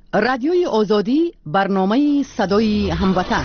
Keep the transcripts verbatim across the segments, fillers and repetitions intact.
رادیوی آزادی، برنامه صدای هموطن.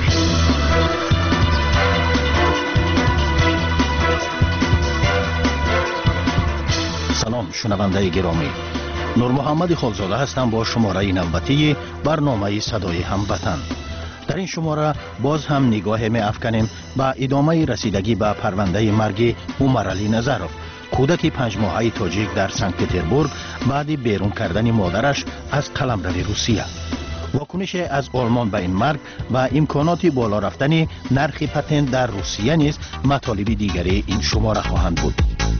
سلام شنونده گرامی، نور محمد خالزاده هستم با شماره نوبتی برنامه صدای هموطن. در این شماره باز هم نگاه می افکنیم به ادامه رسیدگی به پرونده مرگ عمر علی نظرов، کودک پنج ماهه تاجیک در سنت پتربورگ بعد بیرون کردن مادرش از قلمرو روسیه. واکنش از آلمان به این مرگ و امکانات بالا رفتن نرخ پتنت در روسیه نیز مطالب دیگری این شماره خواهند بود.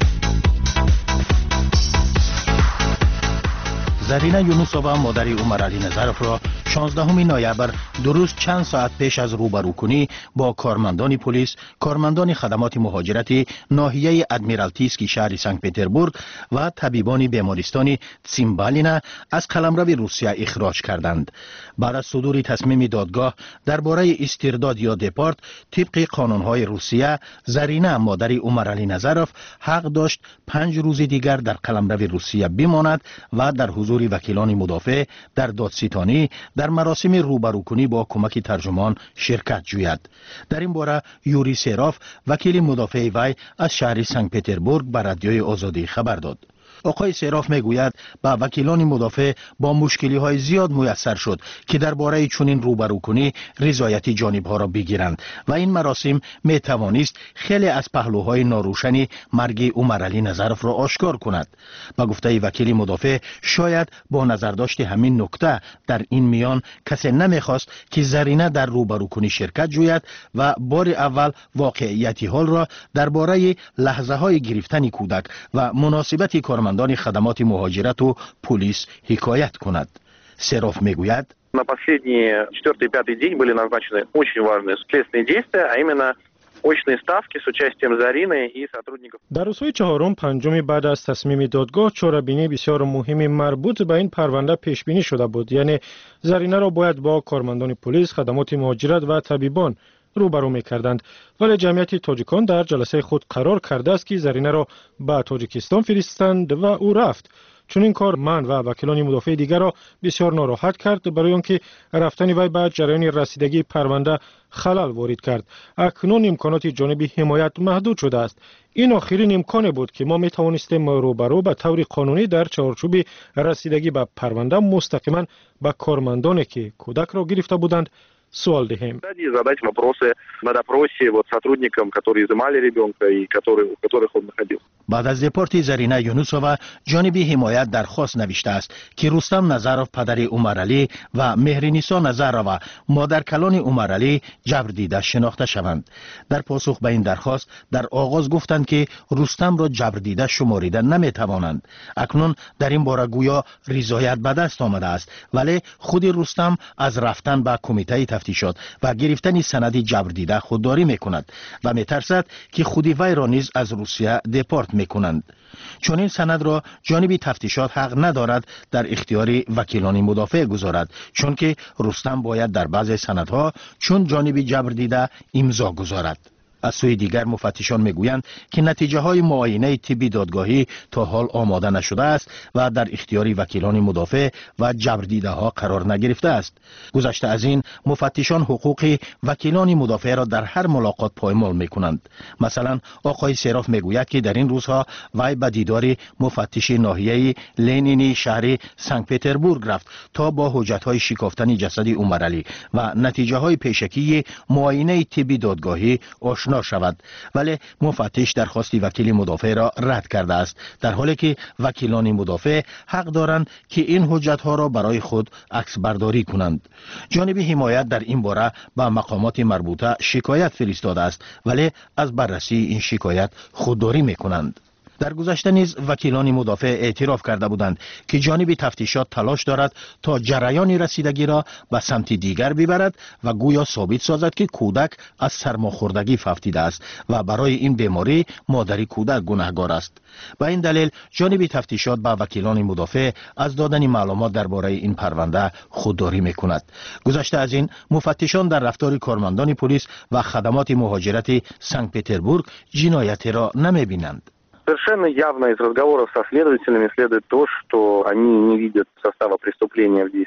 زرینه یونوسووا مادر عمر علی نظرов را شانزدهم نوامبر درست چند ساعت پیش از روبروکنی با کارمندان پلیس، کارمندان خدمات مهاجرتی ناحیه ادمیرالتیسکی شهر سنت پتربورگ و طبیبان بیمارستان تسیمبالینا از قلمرو روسیه اخراج کردند. بعد از صدور تصمیم دادگاه درباره استرداد یا دپارت طبق قانون‌های روسیه، زرینه مادر عمر علی نظرov حق داشت پنج روز دیگر در قلمرو روسیه بماند و در حضور وکیلان مدافع در دادستانی در مراسم روبروکنی با کمک ترجمان شرکت جوید. در این باره یوری سراف، وکیل مدافع وی از شهر سنت پتربورگ به رادیوی آزادی خبر داد. آقای سراف میگوید با وکیلان مدافع با مشکلی های زیاد میسر شد که درباره چنین روبروکنی رضایت جانب ها را بگیرند و این مراسم می توانست خیلی از پهلوهای ناروشن مرگ عمر علی نظرov را آشکار کند. با گفته وکیل مدافع شاید با نظرداشت همین نکته در این میان کسی نمیخواست که زرینه در روبروکنی شرکت جوید و بار اول واقعیت حال را درباره لحظه های گرفتن کودک و مناسبت کارمندان خدمات مهاجرت و پلیس حکایت کند. سراف میگوید На последний четвертый и пятый день были назначены очень важные следственные действия, а именно очные ставки с участием Зарины и сотрудников. در روزهای چهارم پنجم بعد از تصمیم دادگاه چهاربینی بسیار مهمی مربوط به این پرونده پیش بینی شده بود، یعنی زرینه را باید با کارمندان پلیس، خدمات مهاجرت و طبیبان روبرو می‌کردند، ولی جمعیت تاجیکان در جلسه خود قرار کرده است که زرینه را به تاجیکستان فرستند و او رفت. چون این کار من و وکیلان مدافع دیگر را بسیار ناراحت کرد، برای آنکه رفتن وی به جریان رسیدگی پرونده خلل وارد کرد. اکنون امکانات جانبی حمایت محدود شده است. این آخرین امکان بود که ما می توانستیم روبرو به طور قانونی در چارچوب رسیدگی به پرونده مستقیما به کارمندانی که کودک را گرفته بودند سوال دهیم. Задать вопросы на допросе вот сотрудникам, которые изымали ребенка и которые у которых он находился. بعد از دپارت زرینه یونوسووا جانب حمایت درخواست نوشته است که رستم نظرov پدر عمر علی و مهرنیسا نظرova مادر کلان عمر علی جبر دیده شناخته شوند. در پاسخ به این درخواست در آغاز گفتند که رستم را جبر دیده شماریده نمی توانند. اکنون در این باره گویا رضایت به دست آمده است، ولی خود رستم از رفتن به کمیته تفتیشات و گرفتن سند جبر دیده خودداری میکند و میترسد که خودی وی را نیز از روسیه دپارت میکنند. چون این سند را جانب تفتیشات حق ندارد در اختیار وکیلان مدافع گذارد، چون که رستم باید در بعض سندها چون جانب جبر دیده امضا گذارد. از سوی دیگر مفتشان میگویند که نتیجه های معاینه طبی دادگاهی تا حال آماده نشده است و در اختیار وکیلان مدافع و جبر دیده ها قرار نگرفته است. گذشته از این مفتشان حقوق وکیلان مدافع را در هر ملاقات پایمال میکنند. مثلا آقای سراف میگوید که در این روزها وی به دیدار مفتش ناحیه لنینی شهر سنت پتربورگ رفت تا با حجت های شکافتن جسد عمر علی و نتیجه های پیشکی معاینه طبی دادگاهی آشنا شود، ولی مفتش درخواست وکیل مدافع را رد کرده است، در حالی که وکیلان مدافع حق دارند که این حجت ها را برای خود عکس برداری کنند. جانب حمایت در این باره به مقامات مربوطه شکایت فرستاده است، ولی از بررسی این شکایت خودداری میکنند. در گذشته نیز وکیلان مدافع اعتراف کرده بودند که جانب تفتیشات تلاش دارد تا جریان رسیدگی را به سمت دیگر ببرد و گویا ثابت سازد که کودک از سرماخوردگی فوتیده است و برای این بیماری مادر کودک گناهکار است. به این دلیل جانب تفتیشات با وکیلان مدافع از دادن معلومات درباره این پرونده خودداری میکند. گذشته از این مفتشان در رفتار کارمندان پلیس و خدمات مهاجرت سنت پتربورگ جنایتی را نمیبینند. Совершенно явно из разговоров со следователями следует то, что они не видят состава преступления в действиях.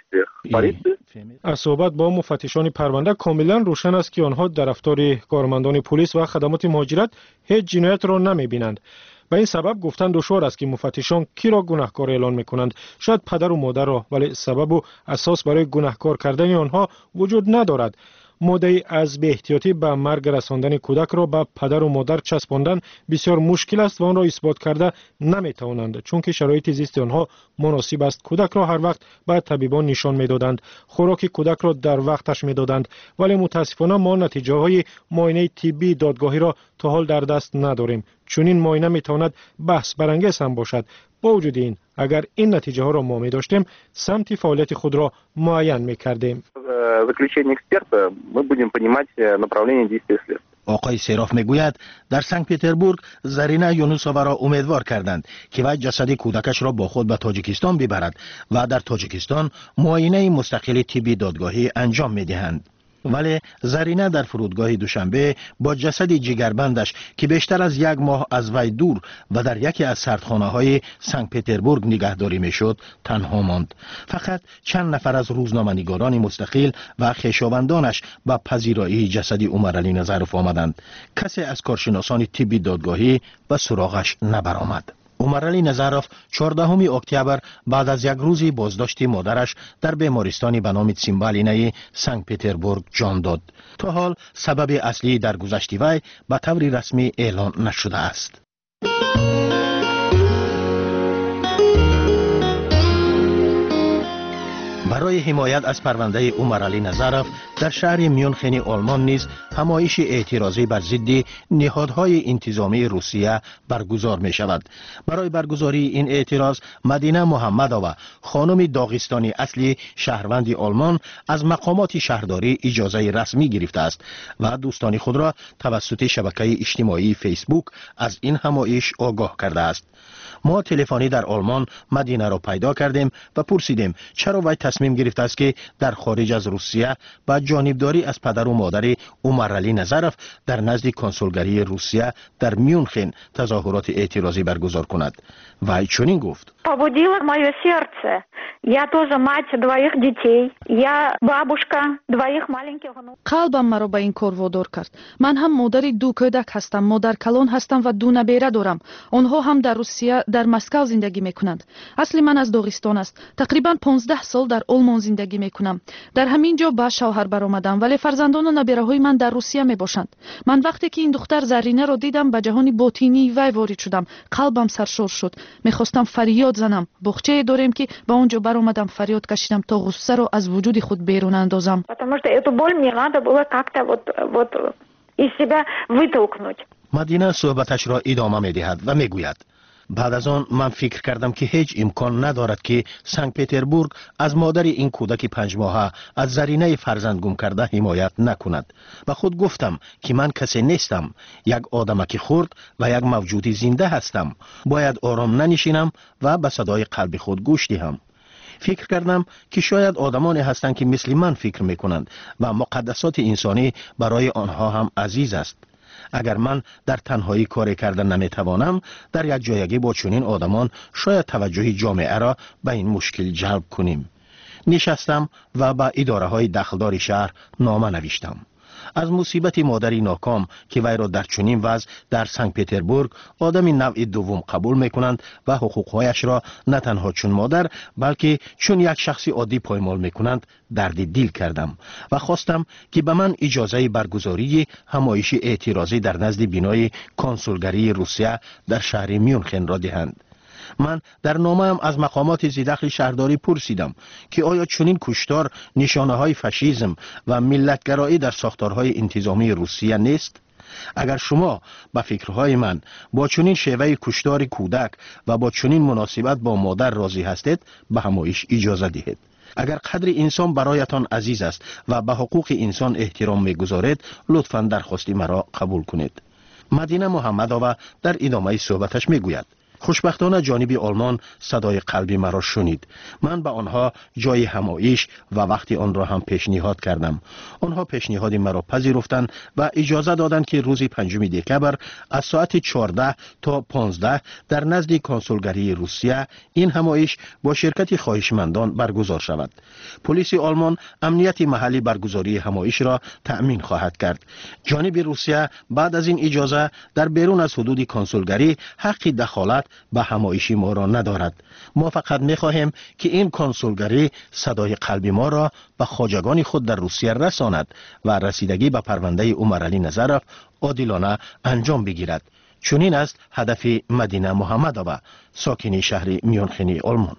полиции. از صحبت با مفتشان پرونده کاملا روشن است که آنها در رفتار کارمندان پلیس و خدمات مهاجرت هیچ جنایت را نمی‌بینند. به این سبب گفتن دشوار است که مفتشان کی را گناهکار اعلان می‌کنند. شاید پدر و مادر را، ولی سبب و اساس برای گناهکار کردن آنها وجود ندارد. مدعی از بی احتیاطی به مرگ رساندن کودک را به پدر و مادر چسباندن بسیار مشکل است و آن را اثبات کرده نمی‌توانند، چون که شرایط زیست آنها مناسب است. کودک را هر وقت به طبیبان نشان می‌دادند، خوراک کودک را در وقتش می‌دادند، ولی متاسفانه ما نتیجه های معاینه طبی دادگاهی را تا حال در دست نداریم. چون این معاینه می‌تواند بحث برانگیز هم باشد. با وجود این، اگر این نتیجه ها را ما می داشتیم، سمت فعالیت خود را معین می کردیم. Заключение эксперта мы будем понимать направление действия следствия. آقای سیراف میگوید در سنت پتربورگ زرینه یونوسووا را امیدوار کردند که وی جسد کودکش را با خود به تاجیکستان ببرد و در تاجیکستان معاینه مستقل طبی دادگاهی انجام میدهند. ولی زرینه در فرودگاه دوشنبه با جسد جگربندش که بیشتر از یک ماه از وی دور و در یکی از سردخانه های سنت پتربورگ نگهداری میشد تنها ماند. فقط چند نفر از روزنامه‌نگاران مستقل و خویشاوندانش به پذیرایی جسد عمرعلی نظرف آمدند. کسی از کارشناسان طبی دادگاهی به سراغش نبرآمد. عمرعلی نظرف چهاردهم اکتبر بعد از یک روزی بازداشت مادرش در بیمارستانی به نام تسیمبالینه سنت پتربورگ جان داد. تا حال سبب اصلی در گذشت وی به طور رسمی اعلان نشده است. برای حمایت از پرونده عمرعلی نظرف در شهر میونخن آلمان نیز همایش اعتراضی بر ضد نهادهای انتظامی روسیه برگزار می شود. برای برگزاری این اعتراض مدینه محمدova خانم داغستانی اصلی شهروند آلمان از مقامات شهرداری اجازه رسمی گرفته است و دوستان خود را توسط شبکه اجتماعی فیسبوک از این همایش آگاه کرده است. ما تلفنی در آلمان مدینه را پیدا کردیم و پرسیدیم چرا وی تصمیم گرفته است که در خارج از روسیه با جانبداری از پدر و مادر عمرعلی نظرف در نزد کنسولگری روسیه در میونخن تظاهرات اعتراضی برگزار کند. وی چنین گفت: побудило мое сердце. Я тоже мать двоих детей. Я бабушка двоих маленьких внуков. قلبم مرا به این کار وادار کرد. من هم مادر دو کودک هستم، مادر کلان هستم و دو نبیره دارم. آنها هم در روسیه در مسکو زندگی میکنند. اصلی من از داغستان است. تقریبا پانزده سال در آلمان زندگی میکنم. در همین جا با شوهر برآمدم، ولی فرزندان و نبیره های من در روسیه میباشند. من وقتی که این دختر زرینه را دیدم به جهان باطینی وی وارد شدم. قلبم سرشار شد. میخواستم فریاد زنم. باغچه داریم که با اونجا برآمدم، فریاد کشیدم تا غصه رو از وجود خود بیرون اندازم. Потому что эту боль мне надо было как-то вот вот из себя вытолкнуть. مدینه صحبتش را ادامه می‌دهد و میگوید: بعد از آن من فکر کردم که هیچ امکان ندارد که سنت پتربورگ از مادر این کودک پنج ماهه از زرینه فرزند گم کرده حمایت نکند. و خود گفتم که من کسی نیستم، یک آدمک خرد و یک موجود زنده هستم. باید آرام ننشینم و به صدای قلب خود گوش دهم. فکر کردم که شاید آدمانی هستند که مثل من فکر میکنند و مقدسات انسانی برای آنها هم عزیز است. اگر من در تنهایی کاری کردن نمیتوانم، در یک جایگی با چنین آدمان شاید توجه جامعه را به این مشکل جلب کنیم. نشستم و با اداره های دخلدار شهر نامه نوشتم. از مصیبت مادری ناکام که وی را در چنین وضع در سنت پتربورگ آدم نوع دوم قبول میکنند و حقوقهایش را نه تنها چون مادر بلکه چون یک شخصی عادی پایمال میکنند درد دل کردم و خواستم که به من اجازه برگزاری همایش اعتراضی در نزد بینای کنسولگری روسیه در شهر میونخن را دهند. من در نامه‌ام از مقامات زیدخل شهرداری پرسیدم که آیا چنین کشتار نشانه های فاشیسم و ملتگرایی در ساختارهای انتظامی روسیه نیست؟ اگر شما با فکرهای من با چنین شیوه کشتار کودک و با چنین مناسبت با مادر راضی هستید، به همایش اجازه دهید. اگر قدر انسان برایتان عزیز است و به حقوق انسان احترام می‌گذارید، لطفاً درخواست مرا قبول کنید. مدینه محمدova در ادامه صحبتش میگوید: خوشبختانه جانب آلمان صدای قلبی مرا شنید. من به آنها جای همایش و وقتی آن را هم پیشنهاد کردم. آنها پیشنهاد مرا پذیرفتند و اجازه دادند که روز پنجم دکبر از ساعت چهارده تا پانزده در نزد کنسولگری روسیه این همایش با شرکت خواهشمندان برگزار شود. پلیس آلمان امنیت محلی برگزاری همایش را تأمین خواهد کرد. جانب روسیه بعد از این اجازه در بیرون از حدود کنسولگری حق دخالت به همایش ما را ندارد. ما فقط می‌خواهیم که این کنسولگری صدای قلبی ما را به خواجگان خود در روسیه رساند و رسیدگی به پرونده عمرعلی نظرов عادلانه انجام بگیرد. چنین است هدف مدینه محمدآبا، ساکن شهر میونخن آلمان.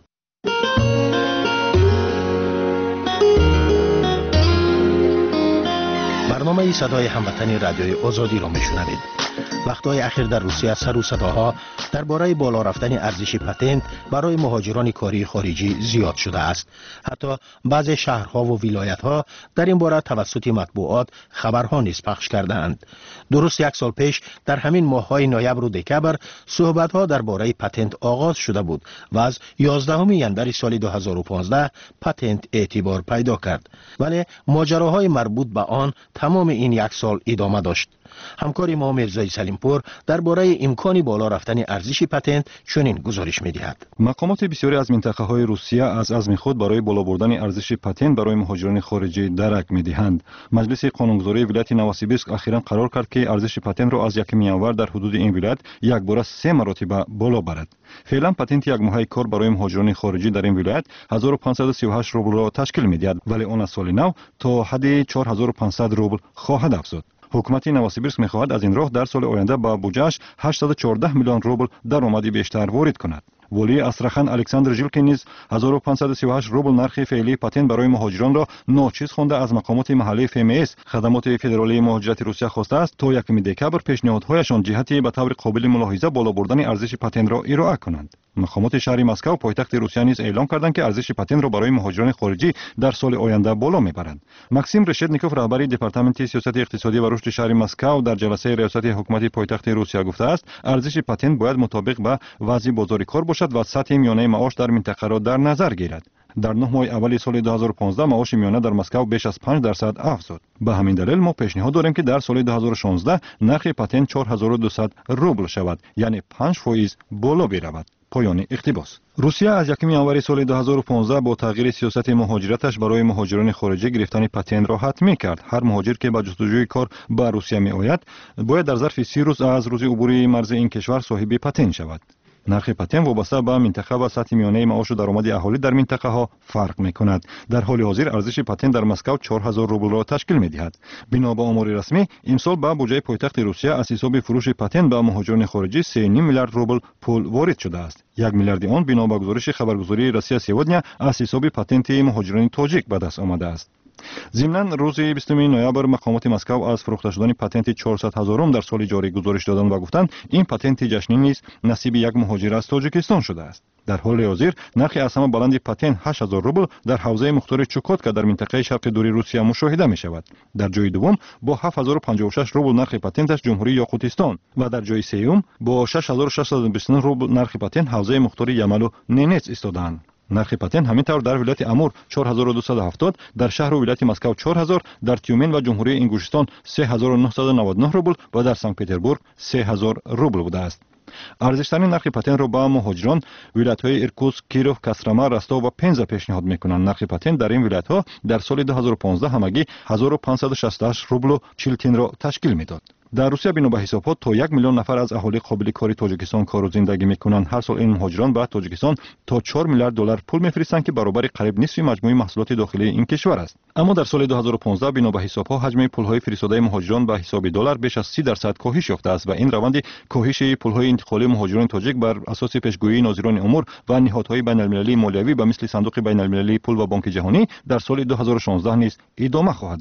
برنامه صدای هموطنی رادیوی آزادی را میشنوید. وقتهای اخیر در روسیه سر و صداها درباره بالا رفتن ارزش پتنت برای مهاجران کاری خارجی زیاد شده است. حتی بعضی شهرها و ولایت‌ها در این باره توسط مطبوعات خبرها نیز پخش کردند. درست یک سال پیش در همین ماه‌های نوامبر و دکبر صحبت‌ها درباره پتنت آغاز شده بود و از یازدهم ژانویه سال دو هزار و پانزده پتنت اعتبار پیدا کرد. ولی ماجراهای مربوط به آن تمام این یک سال ادامه داشت. همکار ما میرزای سلیمپور درباره امکان بالا رفتن ارزش پتنت چنین گزارش می‌دهد. مقامات بسیاری از منطقه‌های روسیه از عزم خود برای بالا بردن ارزش پتنت برای مهاجران خارجی درک می‌دهند. مجلس قانونگذاری ولایت نوسیبیرسک اخیراً قرار کرد که ارزش پتنت را از یکم ژانویه در حدود این ولایت یک بار سه مرتبه بالا برد. فعلا پتنت یک ماهه کار برای مهاجران خارجی در این ولایت هزار و پانصد و سی و هشت روبل را تشکیل می‌دهد، ولی آن از سال نو تا حد چهار هزار و پانصد روبل خواهد افزود. حکومت نوسیبیرسک می‌خواهد از این راه در سال آینده با بودجه‌اش هشتصد و چهارده میلیون روبل درآمد بیشتر وارد کند. ولی استراخان الکساندر ژیلکی نیز هزار و پانصد و سی و هشت روبل نرخ فعلی پتنت برای مهاجران را ناچیز خوانده از مقامات محلی اف ام اس خدمات فدرالی مهاجرت روسیه خواسته است تا یکم دکبر پیشنهادهایشان جهتی به طور قابل ملاحظه بالا بردن ارزش پتنت را ارائه کنند. مقامات شهر مسکو پایتخت روسیه نیز اعلام کردند که ارزش پتنت را برای مهاجران خارجی در سال آینده بالا میبرند. ماکسیم رشدنیکوف رهبر دپارتمنت سیاست اقتصادی و رشد شهر مسکو در جلسه ریاست حکومت پایتخت روسیه گفته است ارزش پتنت باید مطابق با وضع بازار کار باشد و سطح میانه معاش در منطقه را در نظر گیرد. در نه ماه اول سال دو هزار و پانزده معاش میانه در مسکو بیش از پنج درصد افزود. به همین دلیل ما پیشنهاد داریم که در سال دو هزار و شانزده نرخ پتنت چهار هزار و دویست روبل شود، یعنی پنج فیصد بالا برود. پایان اقتباس. روسیه از یکم ژانویه سال دو هزار و پانزده با تغییر سیاست مهاجرتش برای مهاجران خارجی گرفتن پتنت را حتمی کرد. هر مهاجر که به جستجوی کار به روسیه می آید باید در ظرف سی روز از روز عبور مرز این کشور صاحب پتنت شود. نرخ پتنت وابسته به منطقه و سطح میانه معاش و درآمد اهالی در منطقه ها فرق می کند. در حال حاضر ارزش پتنت در مسکو چهار هزار روبل را تشکیل می دهد. بنا به آمار رسمی امسال به بودجه پایتخت روسیه از حساب فروش پتنت به مهاجران خارجی سه و نیم میلیارد روبل پول وارد شده است. یک میلیارد آن بنا به گزارش خبرگزاری روسیه سیودنیا از حساب پتنت مهاجران تاجیک به دست آمده است. ضمناً روز بیستم نوامبر مقامات مسکو از فروخته شدن پتنت چهارصد هزارم در سال جاری گزارش دادند و گفتند این پتنت جشنی نیز نصیب یک مهاجر از تاجیکستان شده است. در حال حاضر نرخ از همه بلند پتنت هشت هزار روبل در حوزه مختار چوکاتکا در منطقه شرق دوری روسیه مشاهده می شود. در جای دوم با هفت هزار و پنجاه و شش روبل نرخ پتنتش جمهوری یاقوتستان و در جای سوم با شش هزار و ششصد و بیست و نه روبل نرخ پتنت حوزه مختار یمل و نینتس ایستادند. نرخ پتنت همینطور در ولایت امور چهار هزار و دویست و هفتاد، در شهر و ولایت مسکو چهار هزار، در تیومن و جمهوری انگوشتان سه هزار و نهصد و نود و نه روبل و در سنت پترزبورگ سه هزار روبل بوده است. ارزش‌ترین نرخ پتنت را با مهاجران ولایت‌های ایرکوتسک، کیروف، کاسترما، رستو و پنزا پیشنهاد می‌کنند. نرخ پتنت در این ولایت‌ها در سال دو هزار و پانزده همگی هزار و پانصد و شصت و هشت روبل و چهل تن را تشکیل می‌داد. در روسیه بنا به حسابات تا یک میلیون نفر از اهالی قابل کاری تاجیکستان کار و زندگی می‌کنند. هر سال این مهاجران به تاجیکستان تا چهار میلیارد دلار پول می‌فرستند که برابر قریب نصف مجموع محصولات داخلی این کشور است. اما در سال دو هزار و پانزده بنا به حساب‌ها حجم پول‌های فرستاده مهاجران به حساب دلار بیش از سی درصد کاهش یافته است و این روند کاهش پول‌های انتقالی مهاجران تاجیک بر اساس پیشگویی ناظران امور و نهادهای بین‌المللی مالیوی به مثل صندوق بین‌المللی پول و بانک جهانی در سال دو هزار و شانزده نیز ادامه خواهد یافت.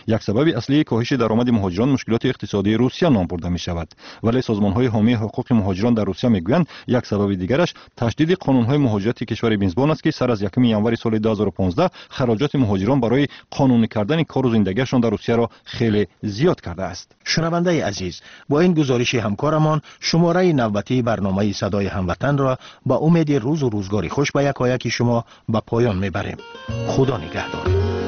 یک سبب اصلی کاهش درآمد مهاجران مشکلات اقتصادی روسیه نام برده می شود، ولی سازمان‌های حامی حقوق مهاجران در روسیه میگویند یک سبب دیگرش تشدید قانون‌های مهاجرت کشور میزبان است که سر از یکم ژانویه سال دو هزار و پانزده خراجات مهاجران برای قانونی کردن کار و زندگیشان در روسیه را خیلی زیاد کرده است. شنونده عزیز، با این گزارش همکارمان شماره نوبتی برنامه صدای هموطن را با امید روز و روزگاری خوش به یکایک شما به پایان میبریم. خدا نگهدار.